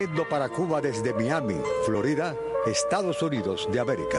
Para Cuba desde Miami, Florida, Estados Unidos de América.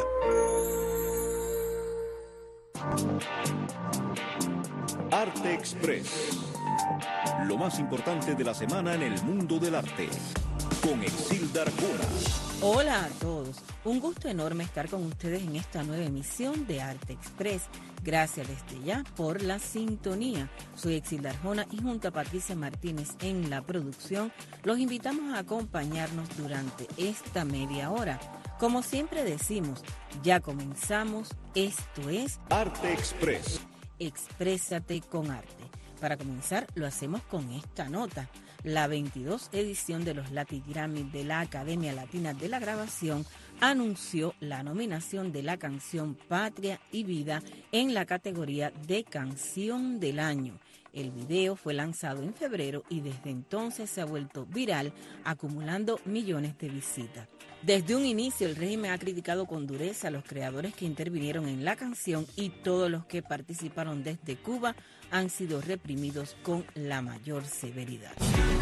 Arte Express. Lo más importante de la semana en el mundo del arte. Con Exilda Arjona. Hola a todos. Un gusto enorme estar con ustedes en esta nueva emisión de Arte Express. Gracias desde ya por la sintonía. Soy Exilda Arjona y junto a Patricia Martínez en la producción los invitamos a acompañarnos durante esta media hora. Como siempre decimos, ya comenzamos. Esto es Arte Express. Exprésate con arte. Para comenzar, lo hacemos con esta nota. La 22 edición de los Latin Grammy de la Academia Latina de la Grabación anunció la nominación de la canción Patria y Vida en la categoría de Canción del Año. El video fue lanzado en febrero y desde entonces se ha vuelto viral, acumulando millones de visitas. Desde un inicio, el régimen ha criticado con dureza a los creadores que intervinieron en la canción y todos los que participaron desde Cuba han sido reprimidos con la mayor severidad.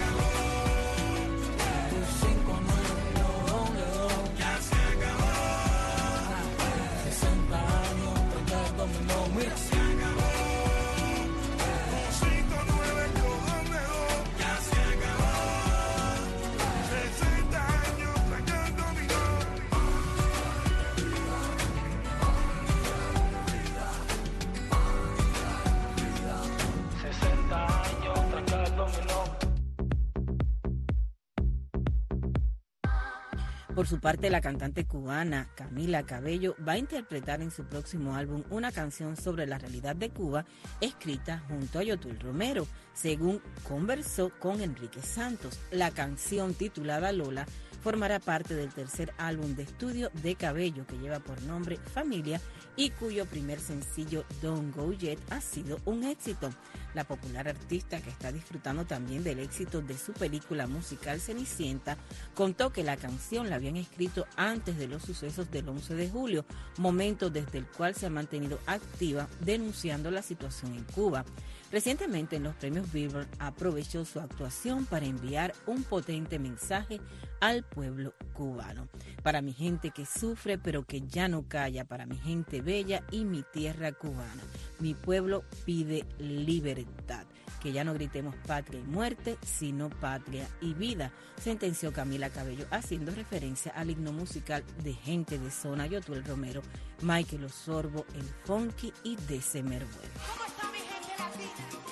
Por su parte, la cantante cubana Camila Cabello va a interpretar en su próximo álbum una canción sobre la realidad de Cuba, escrita junto a Yotul Romero, según conversó con Enrique Santos. La canción titulada Lola formará parte del tercer álbum de estudio de Cabello, que lleva por nombre Familia y cuyo primer sencillo Don't Go Yet ha sido un éxito. La popular artista, que está disfrutando también del éxito de su película musical Cenicienta, contó que la canción la habían escrito antes de los sucesos del 11 de julio, momento desde el cual se ha mantenido activa denunciando la situación en Cuba. Recientemente en los premios Billboard aprovechó su actuación para enviar un potente mensaje al pueblo cubano. Para mi gente que sufre pero que ya no calla, para mi gente bella y mi tierra cubana. Mi pueblo pide libertad. Que ya no gritemos patria y muerte, sino patria y vida, sentenció Camila Cabello, haciendo referencia al himno musical de Gente de Zona, Yotul Romero, Michael Osorbo, El Funky y December Bueno. ¿Cómo está mi gente latina?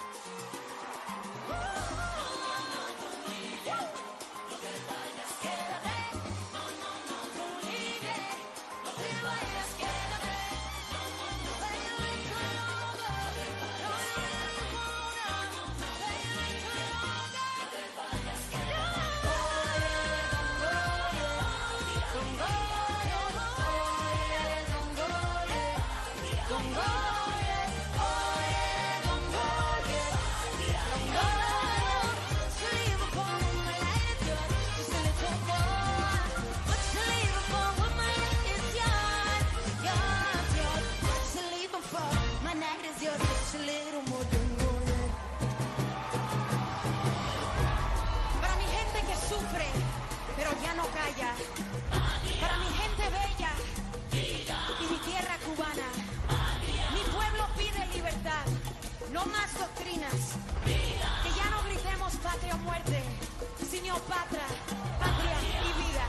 Para mi gente bella y mi tierra cubana, mi pueblo pide libertad, no más doctrinas, que ya no gritemos patria o muerte, sino patria y vida.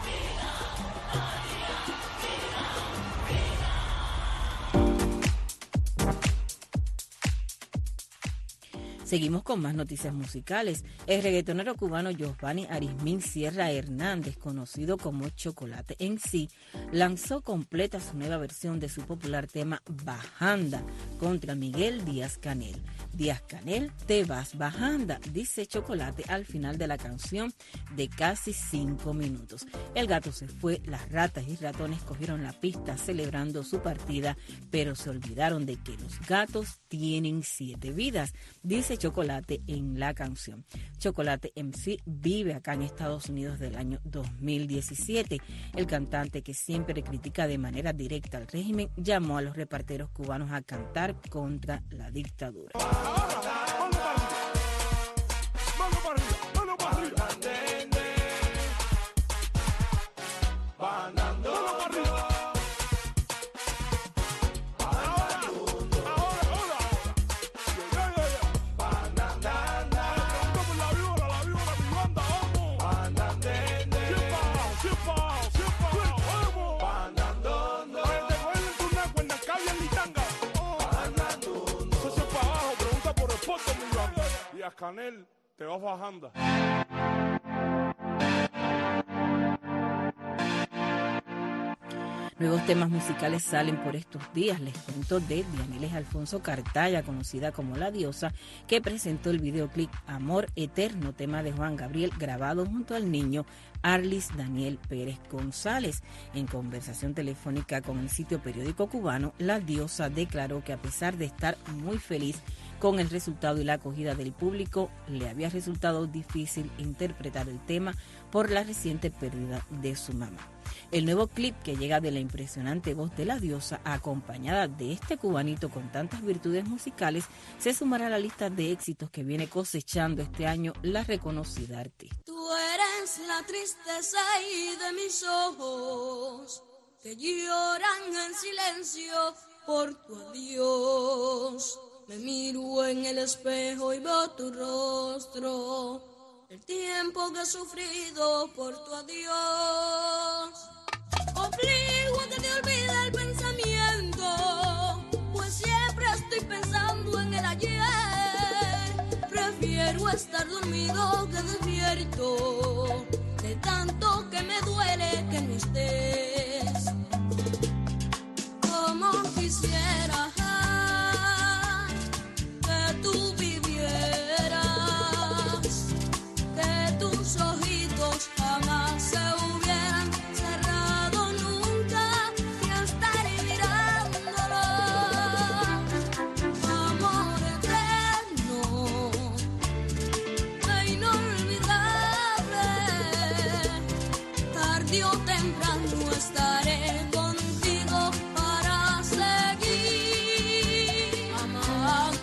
Seguimos con más noticias musicales. El reggaetonero cubano Giovanni Arizmín Sierra Hernández, conocido como Chocolate MC, lanzó completa su nueva versión de su popular tema Bajanda contra Miguel Díaz-Canel. Díaz-Canel, te vas bajanda, dice Chocolate al final de la canción de casi 5 minutos. El gato se fue, las ratas y ratones cogieron la pista celebrando su partida, pero se olvidaron de que los gatos tienen 7 vidas, dice Chocolate en la canción. Chocolate MC vive acá en Estados Unidos del año 2017. El cantante, que siempre critica de manera directa al régimen, llamó a los reparteros cubanos a cantar contra la dictadura. Díaz Canel te vas bajando. Nuevos temas musicales salen por estos días. Les cuento de Dianiles Alfonso Cartaya, conocida como La Diosa, que presentó el videoclip Amor Eterno, tema de Juan Gabriel, grabado junto al niño Arlis Daniel Pérez González. En conversación telefónica con el sitio periódico cubano, La Diosa declaró que a pesar de estar muy feliz con el resultado y la acogida del público, le había resultado difícil interpretar el tema por la reciente pérdida de su mamá. El nuevo clip, que llega de la impresionante voz de La Diosa, acompañada de este cubanito con tantas virtudes musicales, se sumará a la lista de éxitos que viene cosechando este año la reconocida artista. Tú eres la tristeza y de mis ojos, que lloran en silencio por tu adiós. Me miro en el espejo y veo tu rostro, el tiempo que he sufrido por tu adiós. Obligo a que te olvide el pensamiento, pues siempre estoy pensando en el ayer. Prefiero estar dormido que despierto, de tanto que me duele que no estés. Como quisiera que tú vivieras, que tus ojitos jamás se hubieran cerrado nunca y estar mirándolo. Amor eterno e inolvidable, tarde o temprano estaré contigo para seguir amándonos.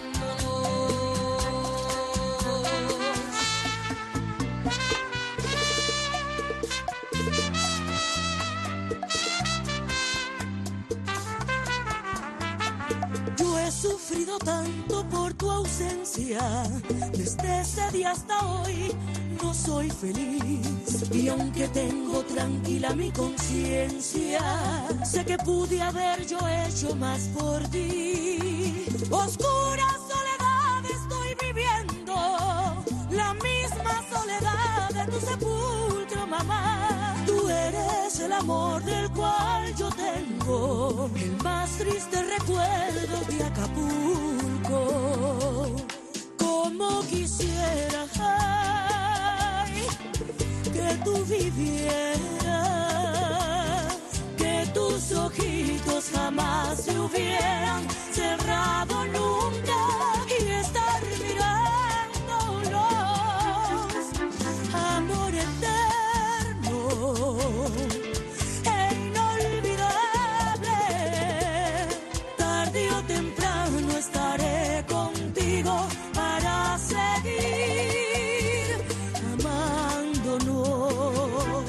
Yo he sufrido tanto por tu ausencia, desde ese día hasta hoy no soy feliz. Y aunque tengo tranquila mi conciencia, sé que pude haber yo hecho más por ti. Oscura soledad estoy viviendo, la misma soledad de tu sepulcro, mamá. Tú eres el amor del cual yo tengo el más triste recuerdo de Acapulco. Como quisiera, ay, que tú vivieras, que tus ojitos jamás se hubieran cerrado nunca y estar mirándolos. Amor eterno e inolvidable, tarde o temprano estaré contigo para seguir amándonos.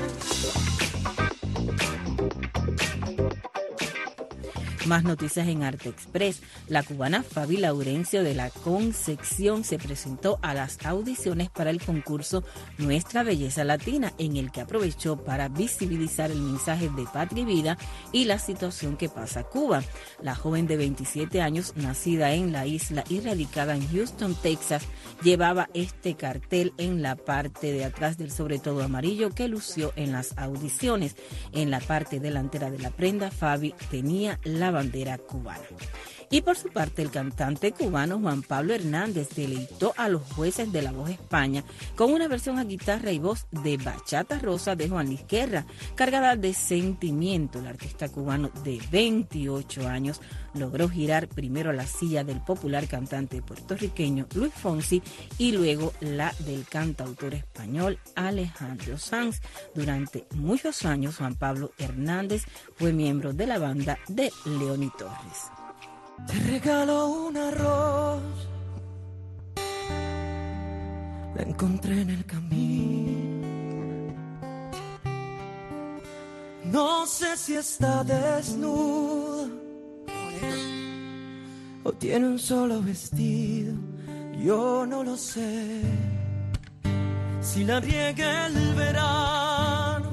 Más noticias en Arte Express. La cubana Fabi Laurencio de la Concepción se presentó a las audiciones para el concurso Nuestra Belleza Latina, en el que aprovechó para visibilizar el mensaje de patria y vida y la situación que pasa Cuba. La joven de 27 años, nacida en la isla y radicada en Houston, Texas, llevaba este cartel en la parte de atrás del sobre todo amarillo que lució en las audiciones. En la parte delantera de la prenda, Fabi tenía la bandera cubana. Y por su parte, el cantante cubano Juan Pablo Hernández deleitó a los jueces de La Voz España con una versión a guitarra y voz de Bachata Rosa de Juan Luis Guerra, cargada de sentimiento. El artista cubano de 28 años logró girar primero la silla del popular cantante puertorriqueño Luis Fonsi y luego la del cantautor español Alejandro Sanz. Durante muchos años, Juan Pablo Hernández fue miembro de la banda de Leoni Torres. Te regalo una rosa, la encontré en el camino. No sé si está desnuda o tiene un solo vestido, yo no lo sé. Si la riega el verano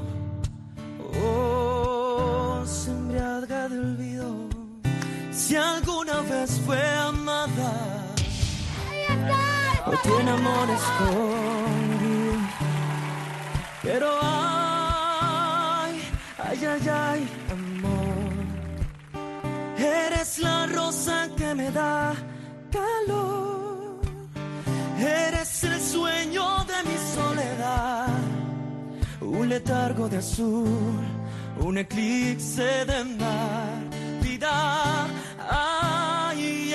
o se embriaga de olvido, si alguna vez fue amada. Ahí está, o tiene amor escondido. Pero ay, amor, eres la rosa que me da calor, eres el sueño de mi soledad, un letargo de azul, un eclipse de mar, vida, ay,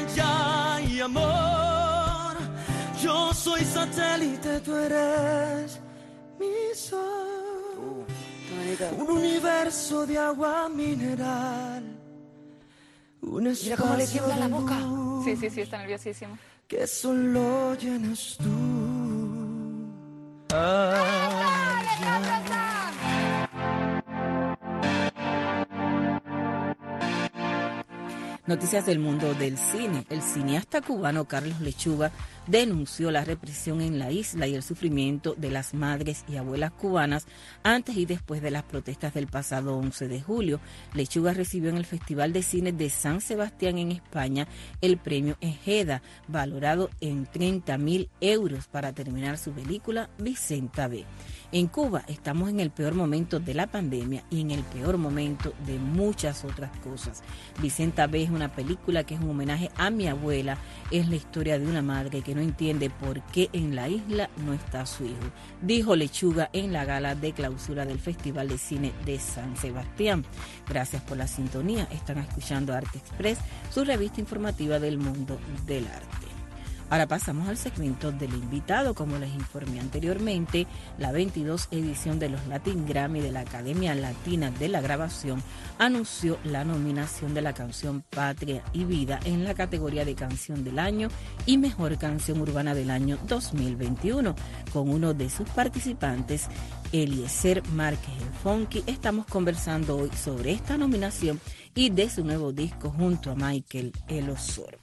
amor, yo soy satélite, tú eres mi sol, un universo de agua mineral, un espacio. Mira cómo le tiembla la boca. luz, Sí, está nerviosísimo. que solo llenas tú. Noticias del mundo del cine. El cineasta cubano Carlos Lechuga denunció la represión en la isla y el sufrimiento de las madres y abuelas cubanas antes y después de las protestas del pasado 11 de julio. Lechuga recibió en el Festival de Cine de San Sebastián en España el premio Ejeda, valorado en 30.000 euros para terminar su película Vicenta B. En Cuba estamos en el peor momento de la pandemia y en el peor momento de muchas otras cosas. Vicenta B es una película que es un homenaje a mi abuela. Es la historia de una madre que no entiende por qué en la isla no está su hijo, dijo Lechuga en la gala de clausura del Festival de Cine de San Sebastián. Gracias por la sintonía. Están escuchando Arte Express, su revista informativa del mundo del arte. Ahora pasamos al segmento del invitado. Como les informé anteriormente, la 22 edición de los Latin Grammy de la Academia Latina de la Grabación anunció la nominación de la canción Patria y Vida en la categoría de Canción del Año y Mejor Canción Urbana del Año 2021. Con uno de sus participantes, Eliezer Márquez el Funky, estamos conversando hoy sobre esta nominación y de su nuevo disco junto a Michael El Osorbo.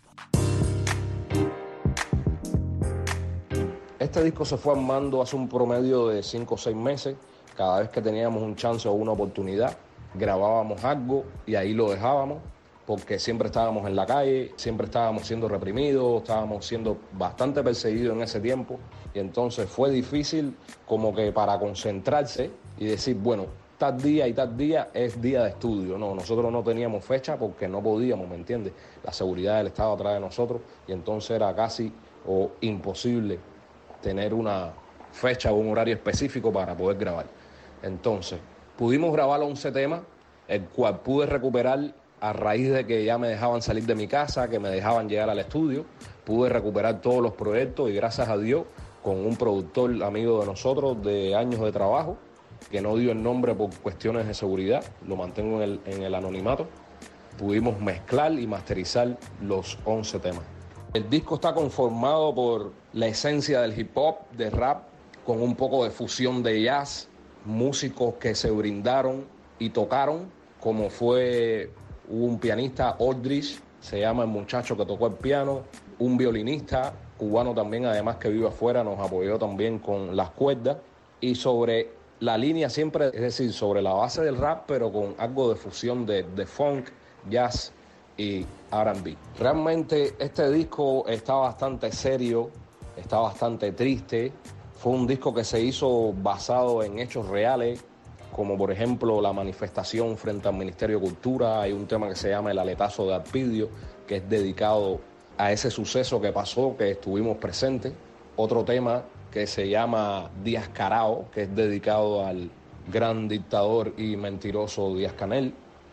Este disco se fue armando hace un promedio de 5 o 6 meses. Cada vez que teníamos un chance o una oportunidad, grabábamos algo y ahí lo dejábamos, porque siempre estábamos en la calle, siempre estábamos siendo reprimidos, estábamos siendo bastante perseguidos en ese tiempo. Y entonces fue difícil como que para concentrarse y decir, bueno, tal día y tal día es día de estudio. No, nosotros no teníamos fecha porque no podíamos, ¿me entiendes? La seguridad del Estado atrás de nosotros y entonces era casi o imposible tener una fecha o un horario específico para poder grabar. Entonces, pudimos grabar 11 temas, el cual pude recuperar a raíz de que ya me dejaban salir de mi casa, que me dejaban llegar al estudio. Pude recuperar todos los proyectos y gracias a Dios, con un productor amigo de nosotros de años de trabajo, que no dio el nombre por cuestiones de seguridad, lo mantengo en el anonimato, pudimos mezclar y masterizar los 11 temas. El disco está conformado por la esencia del hip hop, de rap, con un poco de fusión de jazz, músicos que se brindaron y tocaron, como fue un pianista, Aldrich, se llama el muchacho que tocó el piano, un violinista cubano también, además que vive afuera, nos apoyó también con las cuerdas, y sobre la línea siempre, es decir, sobre la base del rap, pero con algo de fusión de funk, jazz y R&B. Realmente este disco está bastante serio, está bastante triste. Fue un disco que se hizo basado en hechos reales, como por ejemplo la manifestación frente al Ministerio de Cultura. Hay un tema que se llama El Aletazo de Arpidio, que es dedicado a ese suceso que pasó, que estuvimos presentes. Otro tema que se llama Díaz Carao, que es dedicado al gran dictador y mentiroso Díaz-Canel.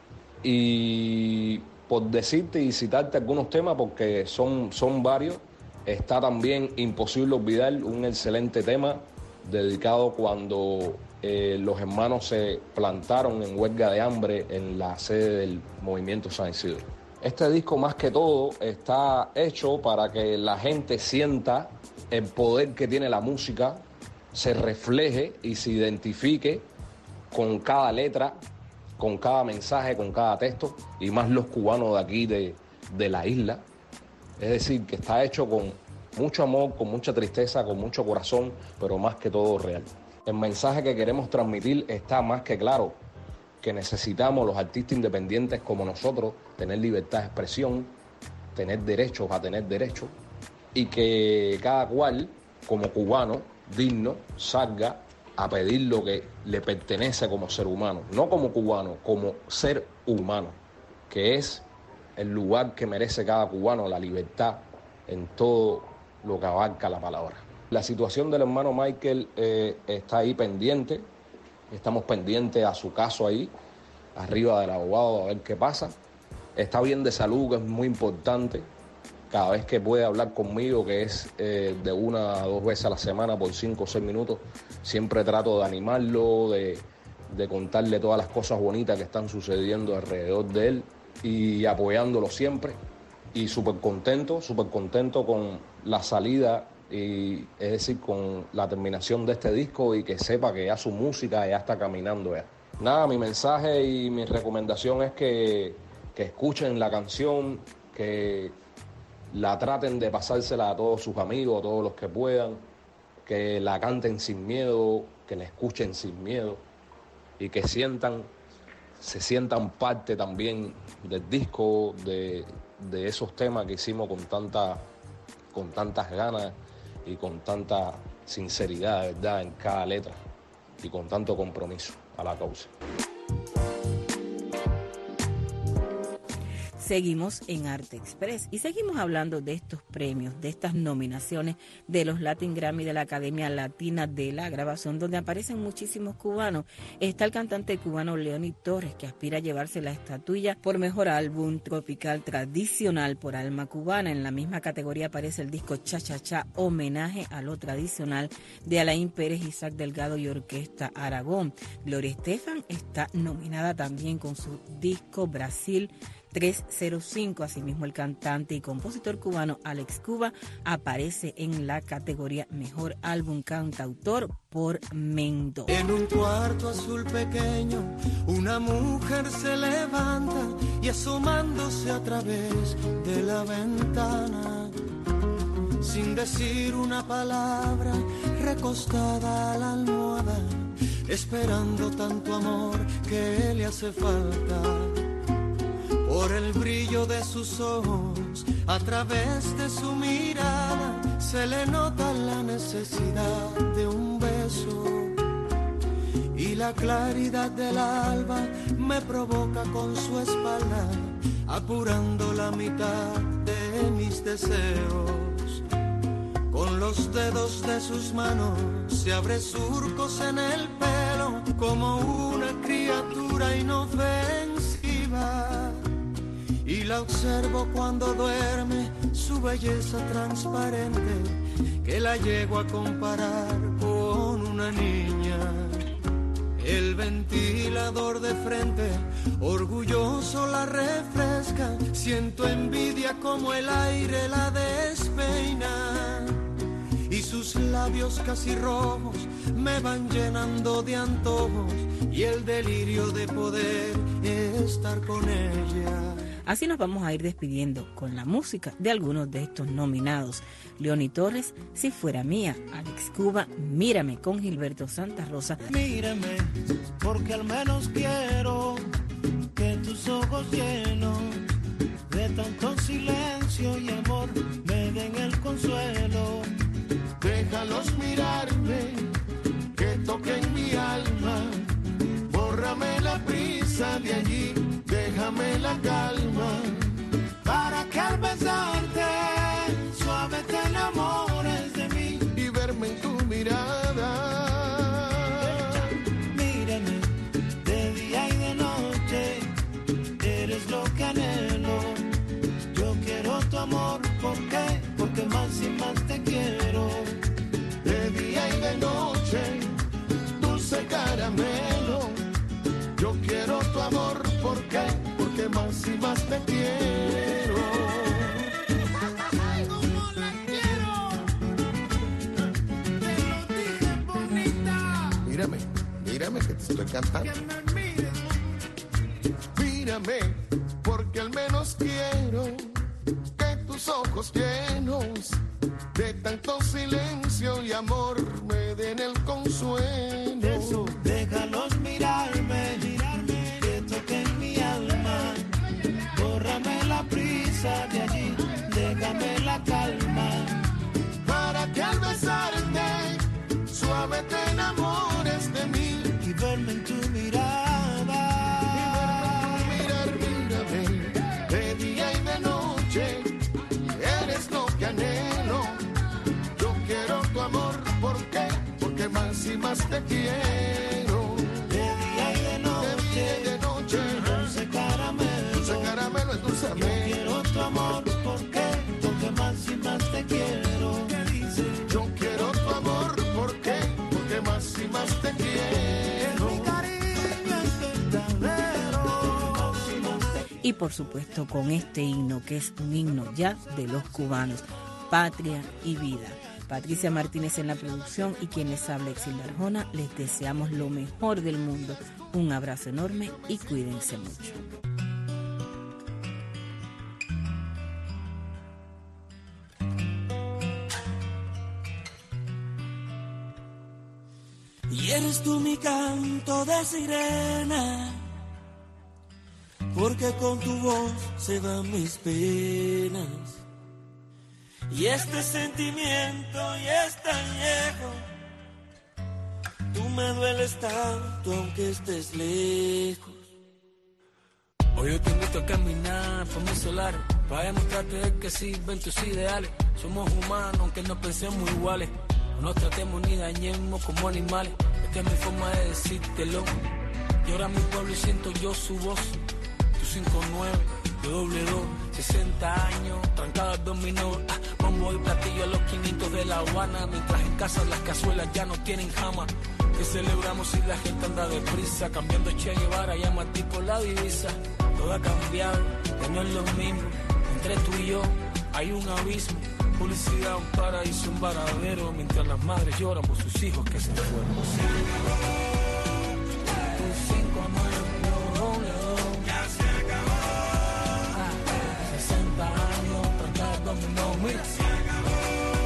Y por decirte y citarte algunos temas, porque son varios, está también Imposible Olvidar, un excelente tema dedicado cuando los hermanos se plantaron en huelga de hambre en la sede del Movimiento San Isidro. Este disco más que todo está hecho para que la gente sienta el poder que tiene la música, se refleje y se identifique con cada letra, con cada mensaje, con cada texto, y más los cubanos de aquí, de la isla. Es decir, que está hecho con mucho amor, con mucha tristeza, con mucho corazón, pero más que todo real. El mensaje que queremos transmitir está más que claro, que necesitamos los artistas independientes como nosotros tener libertad de expresión, tener derechos a tener derechos, y que cada cual, como cubano digno, salga a pedir lo que le pertenece como ser humano, no como cubano, como ser humano, que es el lugar que merece cada cubano, la libertad en todo lo que abarca la palabra. La situación del hermano Michael está ahí pendiente, estamos pendientes a su caso ahí, arriba del abogado, a ver qué pasa. Está bien de salud, que es muy importante. Cada vez que puede hablar conmigo, que es de 1 a 2 veces a la semana por 5 o 6 minutos, siempre trato de animarlo, de contarle todas las cosas bonitas que están sucediendo alrededor de él y apoyándolo siempre. Y súper contento con la salida, y es decir, con la terminación de este disco, y que sepa que ya su música ya está caminando ya. Nada, mi mensaje y mi recomendación es que escuchen la canción, que la traten de pasársela a todos sus amigos, a todos los que puedan, que la canten sin miedo, que la escuchen sin miedo y que se sientan parte también del disco, de esos temas que hicimos con tantas ganas y con tanta sinceridad, de verdad, en cada letra y con tanto compromiso a la causa. Seguimos en Arte Express y seguimos hablando de estos premios, de estas nominaciones de los Latin Grammy de la Academia Latina de la Grabación, donde aparecen muchísimos cubanos. Está el cantante cubano Leoni Torres, que aspira a llevarse la estatuilla por mejor álbum tropical tradicional por Alma Cubana. En la misma categoría aparece el disco Cha Cha Cha, homenaje a lo tradicional, de Alain Pérez, Isaac Delgado y Orquesta Aragón. Gloria Estefan está nominada también con su disco Brasil 305. Asimismo, el cantante y compositor cubano Alex Cuba aparece en la categoría Mejor Álbum Cantautor por Mendo. En un cuarto azul pequeño, una mujer se levanta y asomándose a través de la ventana, sin decir una palabra, recostada a la almohada, esperando tanto amor que le hace falta. Por el brillo de sus ojos, a través de su mirada, se le nota la necesidad de un beso. Y la claridad del alba me provoca con su espalda, apurando la mitad de mis deseos. Con los dedos de sus manos se abre surcos en el pelo, como una criatura inofensiva. Y la observo cuando duerme, su belleza transparente, que la llego a comparar con una niña. El ventilador de frente, orgulloso la refresca, siento envidia como el aire la despeina. Y sus labios casi rojos me van llenando de antojos, y el delirio de poder estar con ella. Así nos vamos a ir despidiendo con la música de algunos de estos nominados. Leoni Torres, Si Fuera Mía. Alex Cuba, Mírame, con Gilberto Santa Rosa. Mírame, porque al menos quiero que tus ojos llenos de tanto silencio y amor me den el consuelo. Déjalos mirarme, que toquen mi alma, bórrame la prisa de allí, déjame la calma, para que al besarte suave te enamores de mí y verme en tu mirada. Mírame de día y de noche, eres lo que anhelo. Yo quiero tu amor, ¿por qué? Porque más y más te quiero. De día y de noche, dulce caramelo. Yo quiero tu amor, ¿por qué? Porque más y más te quiero. ¡Ay, cómo la quiero! Te lo dije, bonita. Mírame, mírame que te estoy cantando. Que me mires. Mírame, porque al menos quiero que tus ojos llenos de tanto silencio y amor me den el consuelo. Eso, déjalos mirarme, que toquen mi alma, bórrame la prisa de allí, déjame la calma, verme en tu mirada. Mírame, de día y de noche, eres lo que anhelo. Yo quiero tu amor, ¿por qué? Porque más y más te quiero. De día y de noche, dulce caramelo, endulzame. Yo quiero tu amor, ¿por qué? Porque más y más te quiero. ¿Qué dice? Yo quiero tu amor, ¿por qué? Porque más y más te quiero. Mi cariño es verdadero. Y por supuesto con este himno, que es un himno ya de los cubanos, Patria y Vida. Patricia Martínez en la producción y quien les habla, Exilda Arjona. Les deseamos lo mejor del mundo. Un abrazo enorme y cuídense mucho. Y eres tú mi canto de sirena, porque con tu voz se van mis penas. Y este sentimiento ya es tan viejo, tú me dueles tanto aunque estés lejos. Hoy yo te invito a caminar por mis solares, para demostrarte que sirven tus ideales. Somos humanos aunque no pensemos iguales, no nos tratemos ni dañemos como animales. Esta es mi forma de decírtelo. Llora mi pueblo y siento yo su voz. Tú 59, yo doble 2, 60 años, trancadas dominó. Bombo y platillo a los 500 de La Habana, mientras en casa las cazuelas ya no tienen jama. Que celebramos si la gente anda deprisa, cambiando Che Guevara, llama tipo la divisa. Todo ha cambiado, ya no es lo mismo. Entre tú y yo hay un abismo. Publicidad, un paraíso, un varadero, mientras las madres lloran por sus hijos que se fueron. Se acabó, tu 5-9, ya se acabó. 60 años, trancadas dominó, mira. Se acabó,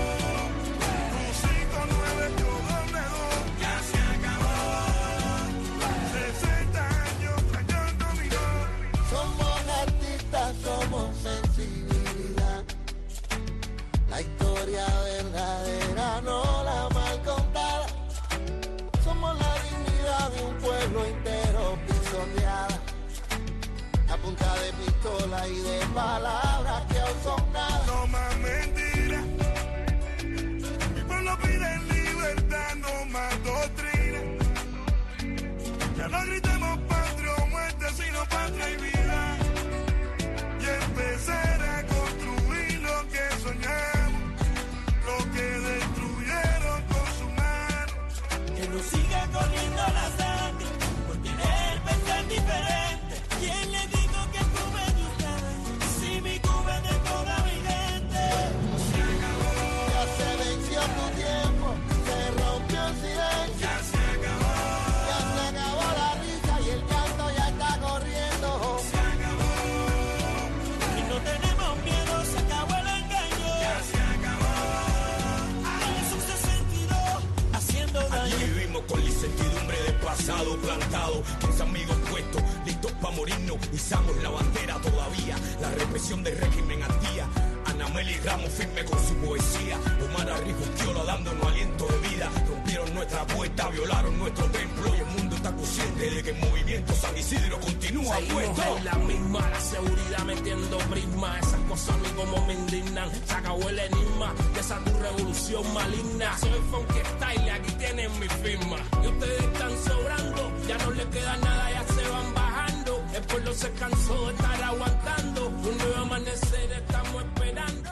tu 5-9, ya se acabó. 60 años, trancadas dominó. Somos artistas, somos sensibilidad. La historia verdadera, no la mal contada. Somos la dignidad de un pueblo entero pisoteada. A punta de pistola y de palabras que aún son nada. No más mentiras. Mi pueblo pide libertad, no más doctrina. Ya no gritemos patria o muerte, sino patria y vida. Y empezar a construir lo que soñamos, lo que destruyeron con su mano. Que no siga corriendo la sangre por querer pensar diferente. ¿Quién le dijo que Cuba es de ustedes? Si mi Cuba es de toda mi gente. Se acabó. Ya se venció tu tiempo, se rompió el silencio. Ya se acabó. Ya se acabó la risa y el canto ya está corriendo. Se acabó. Y no tenemos miedo, se acabó el engaño. Ya se acabó. Es un 62 haciendo daño. Aquí vivimos con la incertidumbre del pasado plantado, 15 amigos puestos, listos para morirnos, izamos la bandera todavía, la represión del régimen al día. Ana Meli Ramos firme con su poesía, Omar Arrigustiola dándonos aliento de vida. Rompieron nuestra puerta, violaron nuestro templo y el mundo está consciente de que el movimiento San Isidro continúa puesto. Seguimos en la misma, la seguridad metiendo prisma. Esas cosas a mí como me indignan. Se acabó el enigma de esa tu revolución maligna. Soy funky style, aquí tienen mi firma. Y ustedes están sobrando, ya no les queda nada, ya se van bajando. El pueblo se cansó de estar aguantando. Un nuevo amanecer estamos esperando.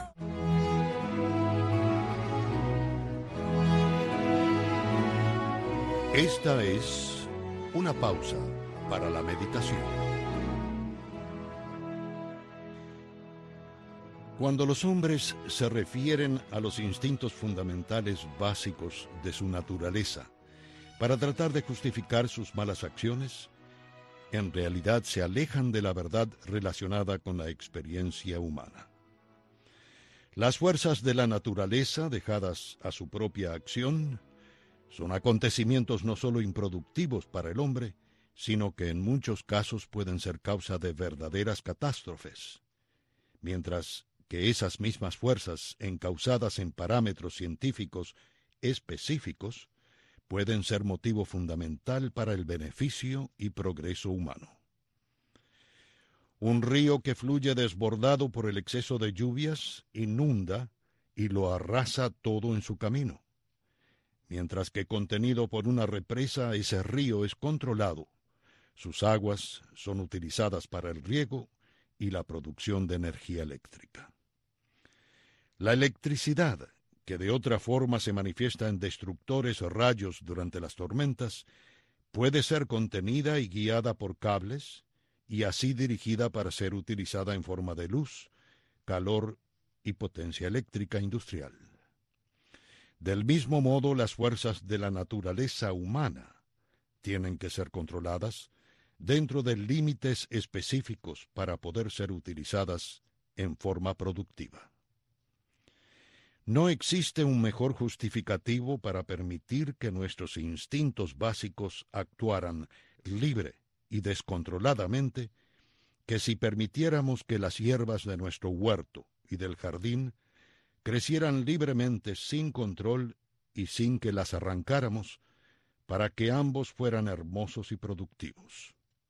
Esta es una pausa para la meditación. Cuando los hombres se refieren a los instintos fundamentales básicos de su naturaleza para tratar de justificar sus malas acciones, en realidad se alejan de la verdad relacionada con la experiencia humana. Las fuerzas de la naturaleza, dejadas a su propia acción, son acontecimientos no solo improductivos para el hombre, sino que en muchos casos pueden ser causa de verdaderas catástrofes, mientras que esas mismas fuerzas, encausadas en parámetros científicos específicos, pueden ser motivo fundamental para el beneficio y progreso humano. Un río que fluye desbordado por el exceso de lluvias inunda y lo arrasa todo en su camino, mientras que contenido por una represa, ese río es controlado. Sus aguas son utilizadas para el riego y la producción de energía eléctrica. La electricidad, que de otra forma se manifiesta en destructores rayos durante las tormentas, puede ser contenida y guiada por cables y así dirigida para ser utilizada en forma de luz, calor y potencia eléctrica industrial. Del mismo modo, las fuerzas de la naturaleza humana tienen que ser controladas dentro de límites específicos para poder ser utilizadas en forma productiva. No existe un mejor justificativo para permitir que nuestros instintos básicos actuaran libre y descontroladamente que si permitiéramos que las hierbas de nuestro huerto y del jardín crecieran libremente sin control y sin que las arrancáramos, para que ambos fueran hermosos y productivos.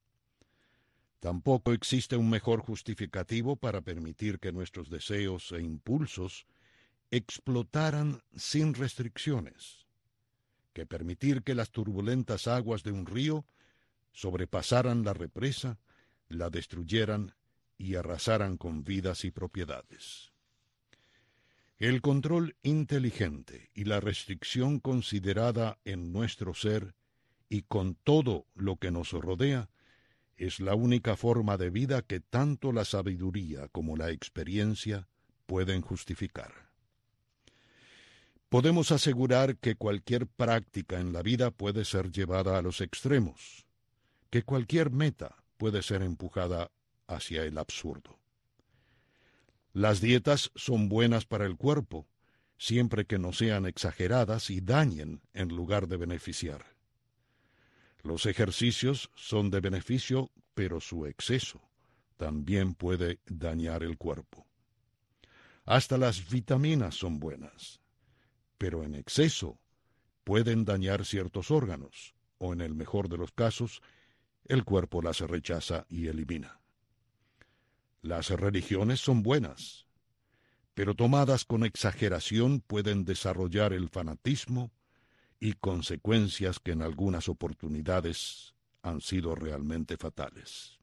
Tampoco existe un mejor justificativo para permitir que nuestros deseos e impulsos explotaran sin restricciones, que permitir que las turbulentas aguas de un río sobrepasaran la represa, la destruyeran y arrasaran con vidas y propiedades. El control inteligente y la restricción considerada en nuestro ser y con todo lo que nos rodea es la única forma de vida que tanto la sabiduría como la experiencia pueden justificar. Podemos asegurar que cualquier práctica en la vida puede ser llevada a los extremos, que cualquier meta puede ser empujada hacia el absurdo. Las dietas son buenas para el cuerpo, siempre que no sean exageradas y dañen en lugar de beneficiar. Los ejercicios son de beneficio, pero su exceso también puede dañar el cuerpo. Hasta las vitaminas son buenas, pero en exceso pueden dañar ciertos órganos, o en el mejor de los casos, el cuerpo las rechaza y elimina. Las religiones son buenas, pero tomadas con exageración pueden desarrollar el fanatismo y consecuencias que en algunas oportunidades han sido realmente fatales.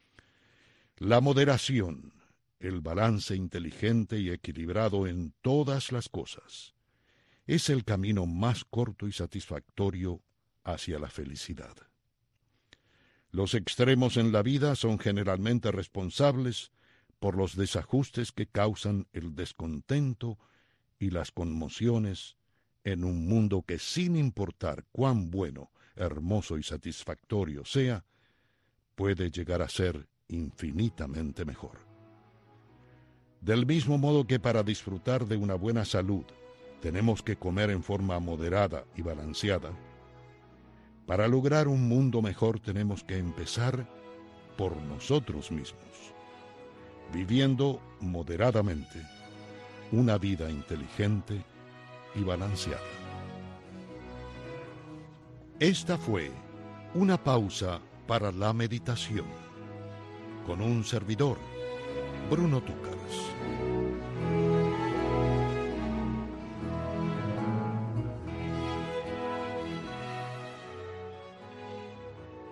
La moderación, el balance inteligente y equilibrado en todas las cosas, es el camino más corto y satisfactorio hacia la felicidad. Los extremos en la vida son generalmente responsables por los desajustes que causan el descontento y las conmociones en un mundo que, sin importar cuán bueno, hermoso y satisfactorio sea, puede llegar a ser infinitamente mejor. Del mismo modo que para disfrutar de una buena salud tenemos que comer en forma moderada y balanceada, para lograr un mundo mejor tenemos que empezar por nosotros mismos, viviendo moderadamente una vida inteligente y balanceada. Esta fue una pausa para la meditación con un servidor, Bruno Túcaras.